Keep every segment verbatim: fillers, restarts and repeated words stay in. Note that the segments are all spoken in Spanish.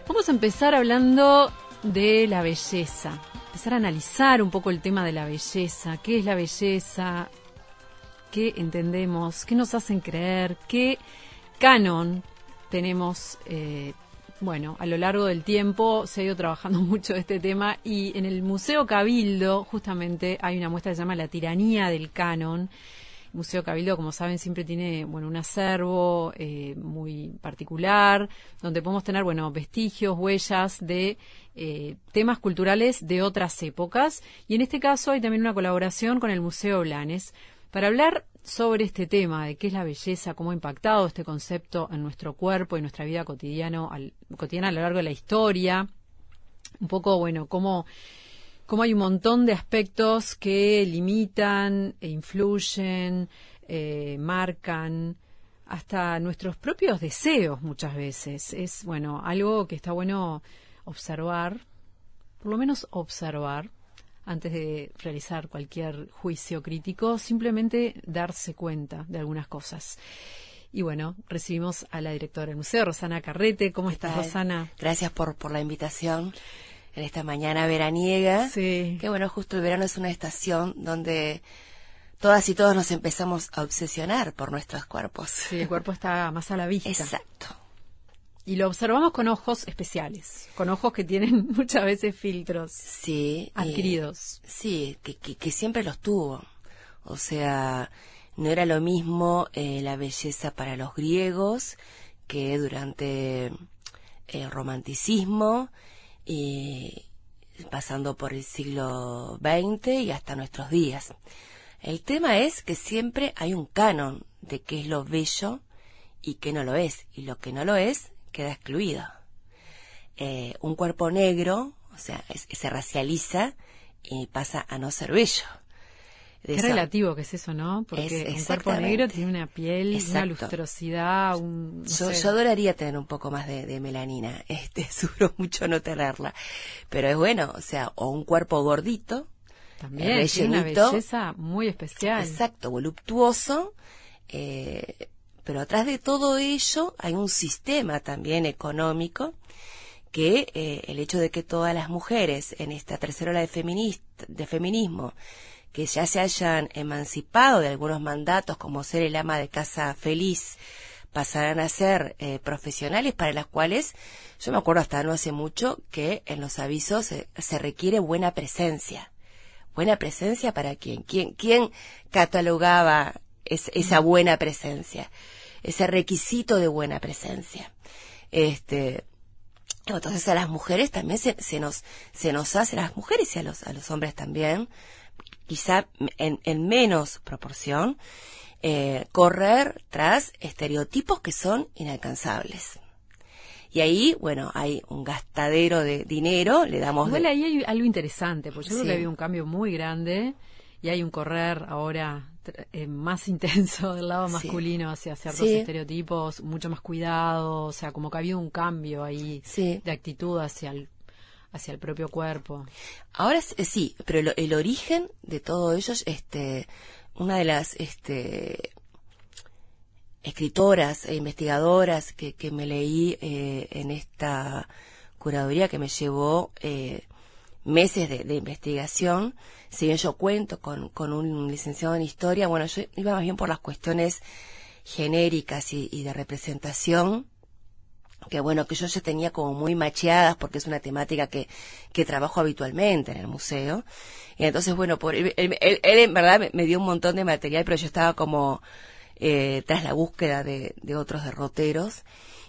Vamos a empezar hablando de la belleza, empezar a analizar un poco el tema de la belleza. ¿Qué es la belleza? ¿Qué entendemos? ¿Qué nos hacen creer? ¿Qué canon tenemos? Eh, bueno, a lo largo del tiempo se ha ido trabajando mucho este tema y en el Museo Cabildo justamente hay una muestra que se llama La tiranía del canon. El Museo Cabildo, como saben, siempre tiene bueno un acervo eh, muy particular, donde podemos tener bueno vestigios, huellas de eh, temas culturales de otras épocas. Y en este caso hay también una colaboración con el Museo Blanes para hablar sobre este tema de qué es la belleza, cómo ha impactado este concepto en nuestro cuerpo y nuestra vida cotidiano, al, cotidiana a lo largo de la historia. Un poco, bueno, cómo... Como hay un montón de aspectos que limitan e influyen, eh, marcan hasta nuestros propios deseos muchas veces. Es, bueno, algo que está bueno observar, por lo menos observar, antes de realizar cualquier juicio crítico, simplemente darse cuenta de algunas cosas. Y bueno, recibimos a la directora del museo, Rosana Carrete. ¿Cómo estás, Rosana? Gracias por, por la invitación. En esta mañana veraniega, sí. Que bueno, justo el verano es una estación donde todas y todos nos empezamos a obsesionar por nuestros cuerpos. Sí, el cuerpo está más a la vista. Exacto. Y lo observamos con ojos especiales, con ojos que tienen muchas veces filtros sí, adquiridos. Eh, sí, que, que, que siempre los tuvo. O sea, no era lo mismo eh, la belleza para los griegos que durante el romanticismo, y pasando por el siglo veinte y hasta nuestros días. El tema es que siempre hay un canon de qué es lo bello y qué no lo es, y lo que no lo es queda excluido. Eh, un cuerpo negro, o sea, es, se racializa y pasa a no ser bello. Qué eso, relativo que es eso, ¿no? Porque un cuerpo negro tiene una piel, exacto, una lustrosidad, un... No yo, sé. yo adoraría tener un poco más de, de melanina, este, sufro mucho no tenerla. Pero es bueno, o sea, o un cuerpo gordito, también eh, tiene una belleza muy especial. Exacto, voluptuoso, eh, pero atrás de todo ello hay un sistema también económico que eh, el hecho de que todas las mujeres en esta tercera ola de, feminista, de feminismo que ya se hayan emancipado de algunos mandatos como ser el ama de casa feliz, pasarán a ser eh, profesionales para las cuales, yo me acuerdo hasta no hace mucho que en los avisos se, se requiere buena presencia. ¿Buena presencia para quién? ¿Quién, quién catalogaba es, esa buena presencia? Ese requisito de buena presencia. Este... Entonces a las mujeres también se, se nos se nos hace, a las mujeres y a los, a los hombres también, quizá en, en menos proporción, eh, correr tras estereotipos que son inalcanzables. Y ahí, bueno, hay un gastadero de dinero, le damos... Igual de... ahí hay algo interesante, porque yo sí. creo que había un cambio muy grande y hay un correr ahora eh, más intenso del lado masculino, sí, hacia ciertos sí. estereotipos, mucho más cuidado, o sea, como que ha habido un cambio ahí sí. de actitud hacia el hacia el propio cuerpo. Ahora sí, pero el, el origen de todo ello, este, una de las este, escritoras e investigadoras que, que me leí eh, en esta curaduría que me llevó eh, meses de, de investigación, si bien yo cuento con, con un licenciado en historia, bueno, yo iba más bien por las cuestiones genéricas y, y de representación, que bueno, que yo ya tenía como muy macheadas porque es una temática que, que trabajo habitualmente en el museo. Y entonces, bueno, por él, él, él, él en verdad me, me dio un montón de material, pero yo estaba como eh, tras la búsqueda de, de otros derroteros.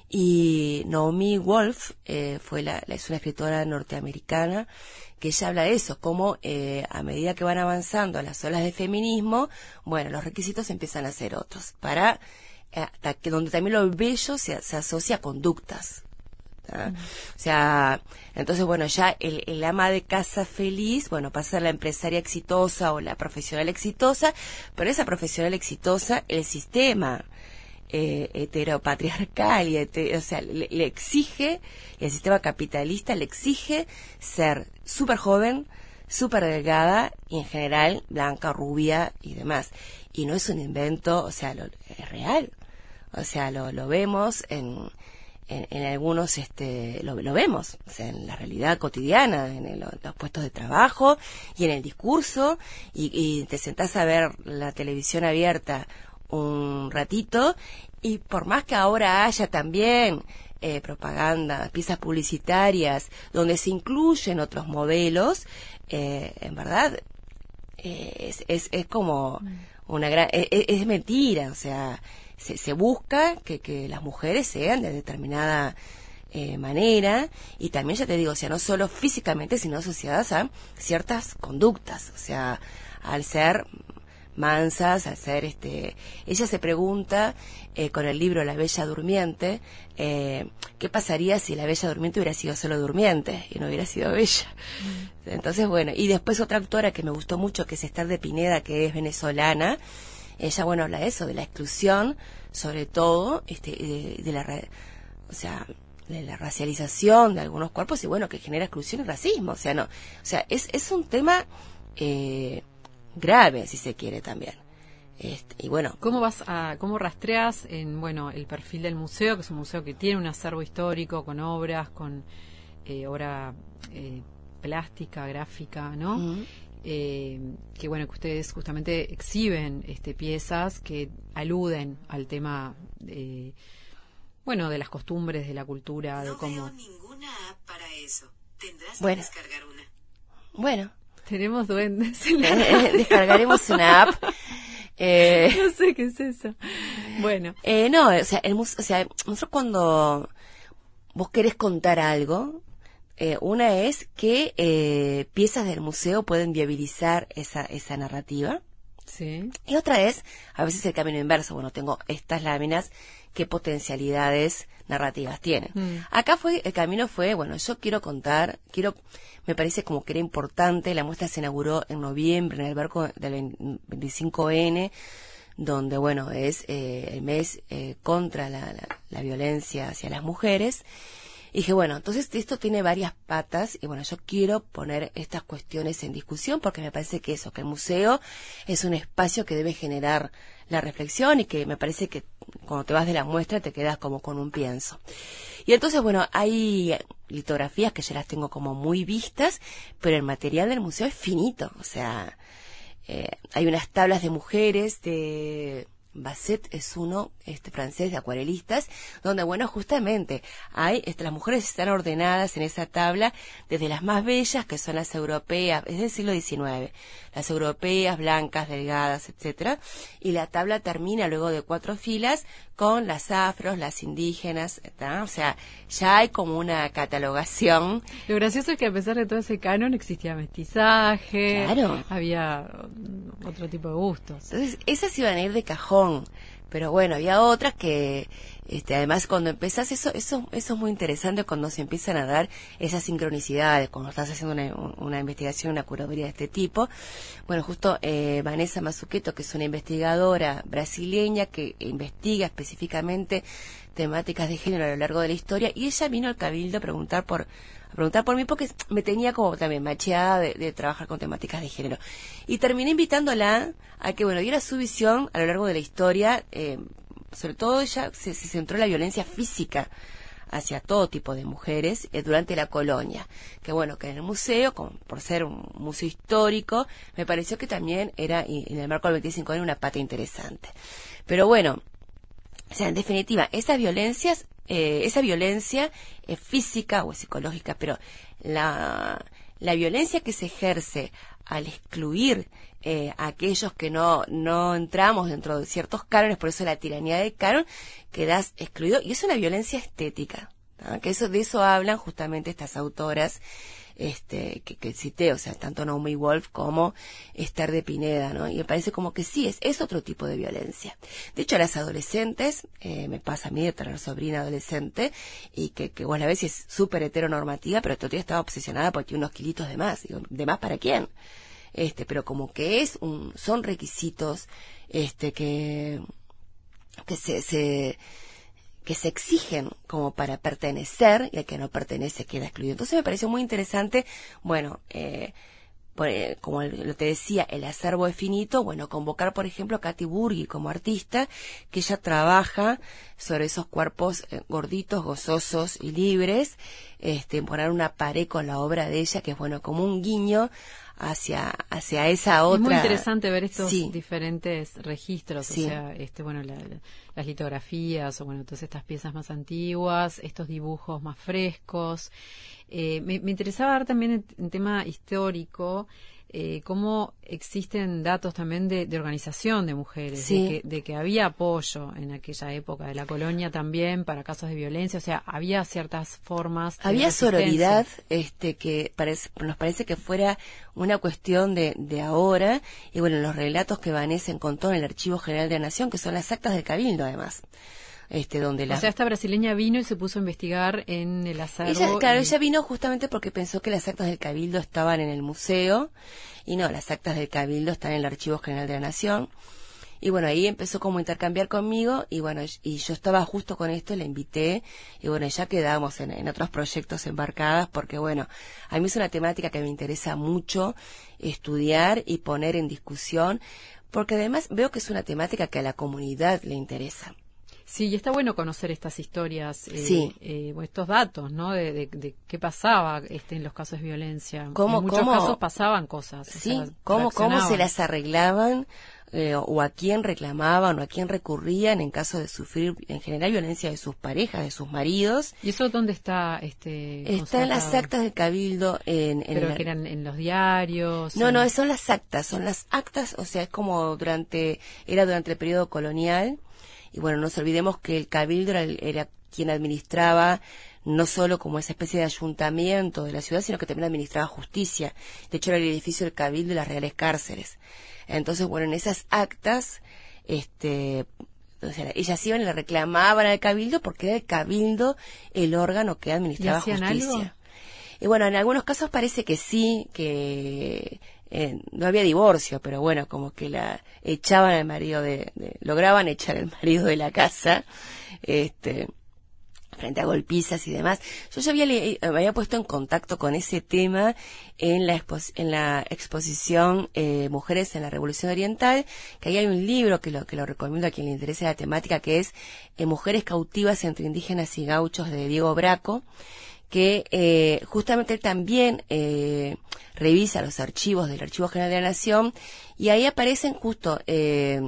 Y Naomi Wolf eh, fue la, la, es una escritora norteamericana que ella habla de eso, como eh, a medida que van avanzando las olas de feminismo, bueno, los requisitos empiezan a ser otros, para hasta que donde también lo bello se, se asocia a conductas. ¿Ah? Mm. O sea, entonces bueno, ya el, el ama de casa feliz, bueno, pasa a ser la empresaria exitosa o la profesional exitosa, pero esa profesional exitosa, el sistema eh, heteropatriarcal y heter, o sea, le, le exige, el sistema capitalista le exige ser súper joven, súper delgada y en general blanca, rubia y demás. Y no es un invento, o sea, lo, es real. O sea, lo, lo vemos en, en, en algunos este lo, lo vemos, o sea, en la realidad cotidiana, en el, los puestos de trabajo y en el discurso, y, y te sentás a ver la televisión abierta un ratito, y por más que ahora haya también eh, propaganda, piezas publicitarias, donde se incluyen otros modelos, eh, en verdad eh, es, es, es como una gran, es, es mentira, o sea, se, se busca que, que las mujeres sean de determinada eh, manera, y también ya te digo, o sea, no solo físicamente, sino asociadas a ciertas conductas, o sea, al ser mansas, al ser este, ella se pregunta eh, con el libro La Bella Durmiente, eh, ¿qué pasaría si la Bella Durmiente hubiera sido solo durmiente y no hubiera sido bella? Mm. Entonces, bueno, y después otra autora que me gustó mucho, que es Esther de Pineda, que es venezolana. Ella, bueno, habla de eso, de la exclusión, sobre todo, este, de, de la, o sea, de la racialización de algunos cuerpos, y bueno, que genera exclusión y racismo, o sea, no, o sea, es, es un tema eh, grave, si se quiere también. Este, y bueno, ¿Cómo vas a, cómo rastreas en, bueno, el perfil del museo, que es un museo que tiene un acervo histórico con obras, con eh, obra eh, plástica, gráfica, ¿no? Uh-huh. Eh, que bueno, que ustedes justamente exhiben este, piezas que aluden al tema de, bueno, de las costumbres, de la cultura, no de cómo... veo ninguna app para eso. Tendrás bueno. que descargar una. Bueno. Tenemos duendes en la Descargaremos una app. Eh, no sé qué es eso. Bueno. Eh, no, o sea, el muse- o sea, nosotros cuando vos querés contar algo, eh, una es que eh, piezas del museo pueden viabilizar esa, esa narrativa. Sí. Y otra es, a veces el camino inverso. Bueno, tengo estas láminas, ¿qué potencialidades narrativas tienen? Mm. Acá fue, el camino fue, bueno, yo quiero contar, quiero, me parece como que era importante, la muestra se inauguró en noviembre en el barco del veinticinco ene, donde, bueno, es eh, el mes eh, contra la, la, la violencia hacia las mujeres. Y dije, bueno, entonces esto tiene varias patas, y bueno, yo quiero poner estas cuestiones en discusión, porque me parece que eso, que el museo es un espacio que debe generar la reflexión, y que me parece que cuando te vas de la muestra te quedas como con un pienso. Y entonces, bueno, hay litografías que ya las tengo como muy vistas, pero el material del museo es finito, o sea, eh, hay unas tablas de mujeres de... Basset es uno, este francés, de acuarelistas, donde, bueno, justamente hay, este, las mujeres están ordenadas en esa tabla desde las más bellas, que son las europeas, es del siglo diecinueve, las europeas, blancas, delgadas, etcétera, y la tabla termina luego de cuatro filas con las afros, las indígenas, ¿tá? O sea, ya hay como una catalogación. Lo gracioso es que a pesar de todo ese canon existía mestizaje, claro, había otro tipo de gustos. Entonces, esas iban a ir de cajón. Pero bueno, había otras que, este, además cuando empezás, eso, eso, eso es muy interesante cuando se empiezan a dar esas sincronicidades, cuando estás haciendo una, una investigación, una curaduría de este tipo. Bueno, justo eh, Vanessa Mazzucchetto, que es una investigadora brasileña que investiga específicamente temáticas de género a lo largo de la historia, y ella vino al Cabildo a preguntar por, a preguntar por mí, porque me tenía como también macheada de, de trabajar con temáticas de género. Y terminé invitándola a que, bueno, diera su visión a lo largo de la historia, eh, sobre todo ella se, se centró en la violencia física hacia todo tipo de mujeres eh, durante la colonia. Que bueno, que en el museo, como por ser un museo histórico, me pareció que también era, y en el marco del veinticinco ene, una pata interesante. Pero bueno, o sea, en definitiva, esas violencias, eh, esa violencia es física o es psicológica, pero la, la violencia que se ejerce al excluir eh, a aquellos que no, no entramos dentro de ciertos cánones, por eso la tiranía del canon, quedas excluido, y es una violencia estética, ¿no? Que eso, de eso hablan justamente estas autoras, este, que, que cité, o sea, tanto Naomi Wolf como Esther de Pineda, ¿no? Y me parece como que sí, es, es otro tipo de violencia. De hecho, a las adolescentes, eh, me pasa a mí de tener sobrina adolescente, y que, que vos la ves y es súper heteronormativa, pero todavía estaba obsesionada porque tiene unos kilitos de más. Digo, ¿de más para quién? Este, pero como que es un, son requisitos, este, que, que se, se, que se exigen como para pertenecer, y el que no pertenece queda excluido. Entonces me pareció muy interesante, bueno, eh, por, eh, como el- lo te decía, el acervo es finito, bueno, convocar, por ejemplo, a Katy Burgi como artista, que ella trabaja sobre esos cuerpos eh, gorditos, gozosos y libres, este, poner una pared con la obra de ella, que es, bueno, como un guiño hacia hacia esa otra. Es muy interesante ver estos Sí. diferentes registros, Sí. o sea, este, bueno, la- la- las litografías o bueno, todas estas piezas más antiguas, estos dibujos más frescos. Eh, me, me interesaba ver también en, en tema histórico. Eh, cómo existen datos también de, de organización de mujeres, Sí. de, que, de que había apoyo en aquella época de la colonia también para casos de violencia, o sea, había ciertas formas de Había resistencia. sororidad, este, que parece, nos parece que fuera una cuestión de, de ahora, y bueno, los relatos que Vanessa encontró en el Archivo General de la Nación, que son las actas del Cabildo, además, este, donde la... O sea, esta brasileña vino y se puso a investigar en el acervo. Ella, claro, y- ella vino justamente porque pensó que las actas del Cabildo estaban en el museo, y no, las actas del Cabildo están en el Archivo General de la Nación. Y bueno, ahí empezó como a intercambiar conmigo, y bueno, y yo estaba justo con esto, la invité, y bueno, ya quedamos en, en otros proyectos embarcadas, porque bueno, a mí es una temática que me interesa mucho estudiar y poner en discusión, porque además veo que es una temática que a la comunidad le interesa. Sí, y está bueno conocer estas historias, eh, Sí. eh, o estos datos, ¿no? De, de, de qué pasaba este, en los casos de violencia. ¿Cómo- en muchos cómo- casos pasaban cosas. o Sí, sea, cómo, cómo se reaccionaban. las arreglaban, eh, o a quién reclamaban o a quién recurrían en caso de sufrir en general violencia de sus parejas, de sus maridos. ¿Y eso dónde está? Este, Está en las constatado? actas del Cabildo, en, en Pero la- que eran en los diarios. No, en- no, son las actas, son las actas, o sea, es como durante, era durante el periodo colonial, y bueno, no nos olvidemos que el Cabildo era, el- era quien administraba no solo como esa especie de ayuntamiento de la ciudad, sino que también administraba justicia. De hecho, era el edificio del Cabildo y las reales cárceles. Entonces, bueno, en esas actas, este, o sea, ellas iban y le reclamaban al Cabildo porque era el Cabildo el órgano que administraba hacían justicia. algo? Y bueno, en algunos casos parece que sí, que eh, no había divorcio, pero bueno, como que la echaban al marido de, de- lograban echar al marido de la casa, este, frente a golpizas y demás. Yo ya había, le- me había puesto en contacto con ese tema en la, expo- en la exposición eh, Mujeres en la Revolución Oriental, que ahí hay un libro que lo, que lo recomiendo a quien le interese la temática, que es eh, Mujeres cautivas entre indígenas y gauchos, de Diego Braco, que eh, justamente él también eh, revisa los archivos del Archivo General de la Nación, y ahí aparecen justo eh,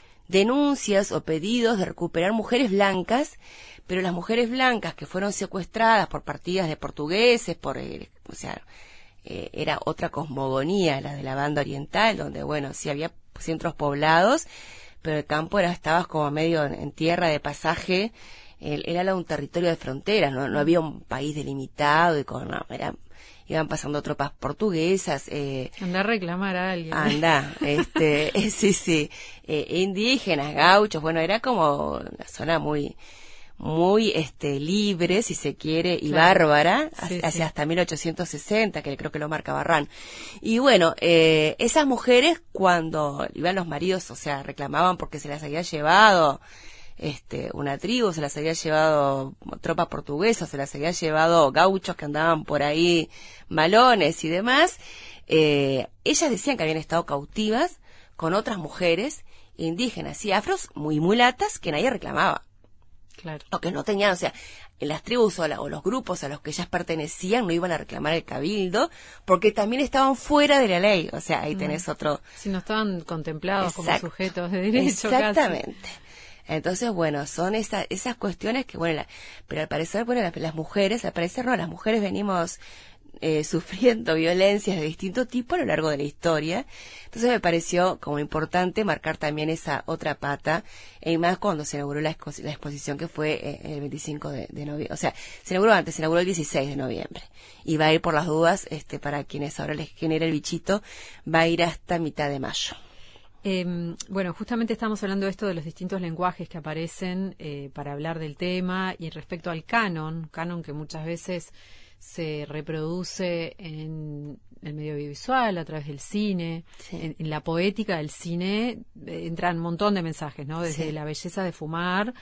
denuncias o pedidos de recuperar mujeres blancas, pero las mujeres blancas que fueron secuestradas por partidas de portugueses, por, eh, o sea, eh, era otra cosmogonía, la de la banda oriental, donde, bueno, sí había centros poblados, pero el campo era, estabas como medio en, en tierra de pasaje. El- era un territorio de fronteras, no, no había un país delimitado, y con, no, era, iban pasando tropas portuguesas, eh, Andar a reclamar a alguien. anda, este, eh, sí, sí, eh, indígenas, gauchos, bueno, era como una zona muy, muy, este, libre, si se quiere, y Claro. bárbara, Sí, hacia sí. hasta mil ochocientos sesenta, que creo que lo marca Barrán. Y bueno, eh, esas mujeres, cuando iban los maridos, o sea, reclamaban porque se las había llevado, este, una tribu, se las había llevado tropa portuguesa, se las había llevado gauchos que andaban por ahí, malones y demás, eh, ellas decían que habían estado cautivas con otras mujeres indígenas y afros muy mulatas que nadie reclamaba, Claro. o que no tenían, o sea, en las tribus o, la- o los grupos a los que ellas pertenecían no iban a reclamar el cabildo porque también estaban fuera de la ley, o sea, ahí tenés otro... Si no estaban contemplados como Exacto. sujetos de derecho Exactamente. Entonces, bueno, son esa, esas cuestiones que, bueno, la- pero al parecer, bueno, las, las mujeres, al parecer no, las mujeres venimos eh, sufriendo violencias de distinto tipo a lo largo de la historia. Entonces me pareció como importante marcar también esa otra pata, y más cuando se inauguró la, expo- la exposición, que fue eh, el veinticinco de, de noviembre, o sea, se inauguró antes, se inauguró el dieciséis de noviembre, y va a ir por las dudas, este, para quienes ahora les genera el bichito, va a ir hasta mitad de mayo. Eh, bueno, justamente estamos hablando de esto de los distintos lenguajes que aparecen eh, para hablar del tema, y respecto al canon, canon que muchas veces se reproduce en el medio audiovisual, a través del cine, Sí. en, en la poética del cine eh, entran un montón de mensajes, ¿no? Desde Sí. la belleza de fumar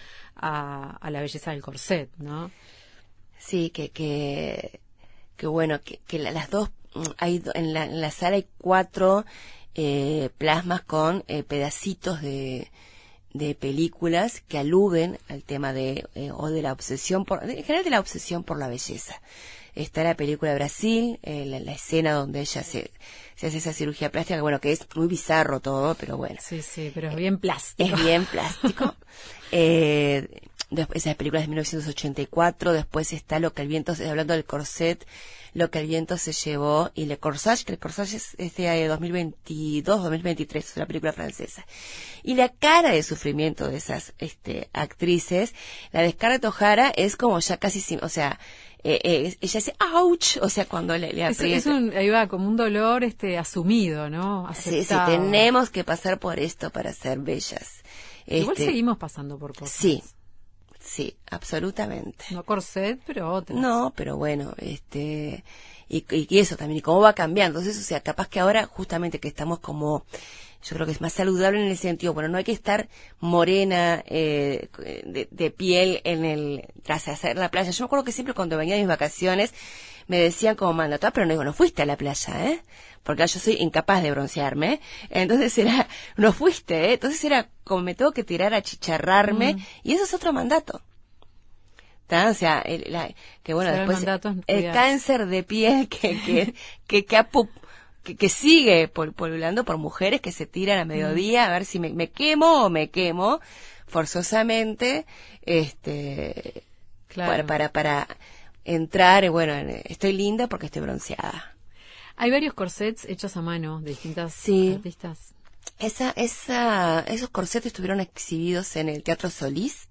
a, a la belleza del corset, ¿no? Sí, que, que, que bueno, que, que la- las dos, hay en la, en la sala hay cuatro eh, plasmas con eh, pedacitos de de películas que aluden al tema de eh, o de la obsesión por, en general de la obsesión por la belleza. Está la película de Brasil, eh, la, la escena donde ella se, se hace esa cirugía plástica, bueno, que es muy bizarro todo, pero bueno. Sí, sí, pero es bien plástico. Es bien plástico. eh, después, esa película es de mil novecientos ochenta y cuatro, después está Lo que el viento, se, hablando del corset, Lo que el viento se llevó, y Le Corsage, que Le Corsage es, es de dos mil veintidós, dos mil veintitrés, es una película francesa. Y la cara de sufrimiento de esas este, actrices, la de Scarlett O'Hara es como ya casi, o sea, eh, eh, ella dice ouch, o sea, cuando le, le aprieta. Es, es un, ahí va, como un dolor este asumido, ¿no? Aceptado. Sí, sí, tenemos que pasar por esto para ser bellas. Igual este, seguimos pasando por cosas. Sí, sí, absolutamente. No corset, pero otras. No, pero bueno, este, y, y eso también, y cómo va cambiando. Entonces, o sea, capaz que ahora justamente que estamos como, yo creo que es más saludable en el sentido, bueno, no hay que estar morena eh, de, de piel en el, tras hacer la playa. Yo me acuerdo que siempre cuando venía de mis vacaciones me decían como mandato, pero no digo, no fuiste a la playa, ¿eh? Porque yo soy incapaz de broncearme. Entonces era, no fuiste, ¿eh? Entonces era como me tengo que tirar a chicharrarme, mm. y eso es otro mandato. ¿Tá? O sea, el, la, que bueno, Será después el, el cáncer de piel que, que, que, que, apu, que, que sigue pol, polulando por mujeres que se tiran a mediodía mm. a ver si me, me quemo o me quemo forzosamente, este, claro. para, para, para entrar, bueno, estoy linda porque estoy bronceada. Hay varios corsets hechos a mano de distintas sí. artistas. Esa, esa, esos corsets estuvieron exhibidos en el Teatro Solís.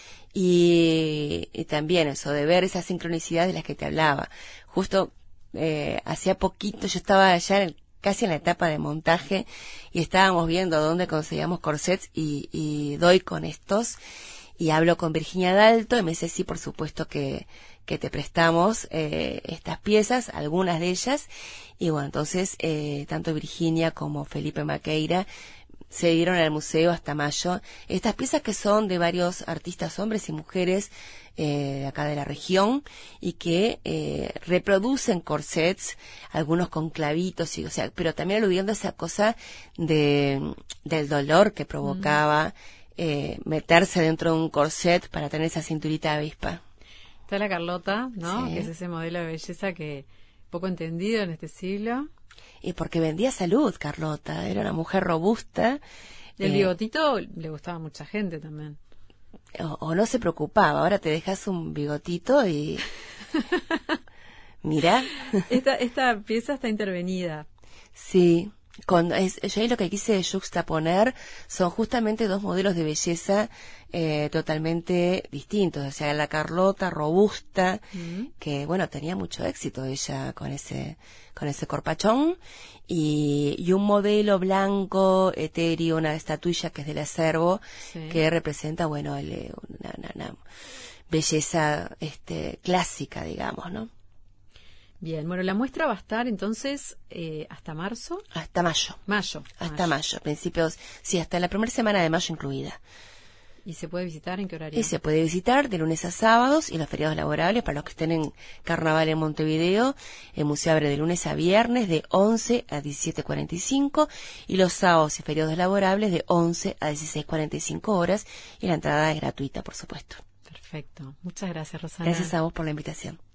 Y, y también eso de ver esa sincronicidad de las que te hablaba. Justo eh, hacía poquito yo estaba ya en, casi en la etapa de montaje y estábamos viendo dónde conseguíamos corsets y, y doy con estos y hablo con Virginia Dalto y me dice sí, por supuesto que, que te prestamos eh, estas piezas, algunas de ellas, y bueno, entonces eh, tanto Virginia como Felipe Maqueira se dieron al museo hasta mayo. Estas piezas que son de varios artistas, hombres y mujeres, eh, de acá de la región, y que eh, reproducen corsets, algunos con clavitos, y, o sea, pero también aludiendo a esa cosa de del dolor que provocaba mm. eh, meterse dentro de un corset para tener esa cinturita de avispa. Está la Carlota, ¿no? Sí. Que es ese modelo de belleza que poco entendido en este siglo. Y porque vendía salud, Carlota, era una mujer robusta. El eh, bigotito le gustaba a mucha gente también. O, o no se preocupaba, ahora te dejas un bigotito y... Mira. Esta, esta pieza está intervenida. Sí. Con, es, yo ahí lo que quise juxtaponer son justamente dos modelos de belleza eh, totalmente distintos. O sea, la Carlota robusta, mm. que bueno, tenía mucho éxito ella con ese con ese corpachón, y, y un modelo blanco, etéreo, una estatuilla que es del acervo, sí. que representa, bueno, el, una, una, una belleza este clásica, digamos, ¿no? Bien, bueno, la muestra va a estar entonces eh, hasta marzo. Hasta mayo. Mayo. Hasta mayo. mayo, principios, sí, hasta la primera semana de mayo incluida. ¿Y se puede visitar en qué horario? Y se puede visitar de lunes a sábados y los feriados laborables para los que estén en carnaval en Montevideo. El museo abre de lunes a viernes de once a diecisiete cuarenta y cinco y los sábados y feriados laborables de once a dieciséis cuarenta y cinco horas, y la entrada es gratuita, por supuesto. Perfecto. Muchas gracias, Rosana. Gracias a vos por la invitación.